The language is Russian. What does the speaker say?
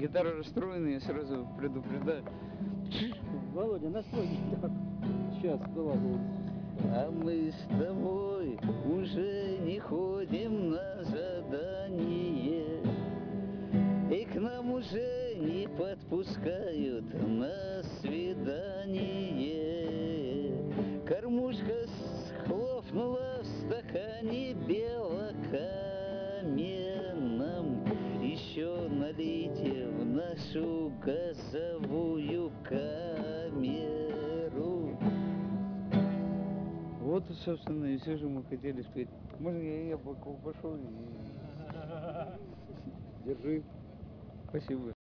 Гитара расстроена, я сразу предупреждаю. Володя, настрой гитару. Сейчас, давай. А мы с тобой уже не ходим на задание, и к нам уже не подпускают на свидание. Кормушка схлопнула в стакане белокаменном. Еще налейте в нашу газовую камеру. Вот, собственно, и все, что мы хотели спеть. Можно я пошел и... Держи. Спасибо.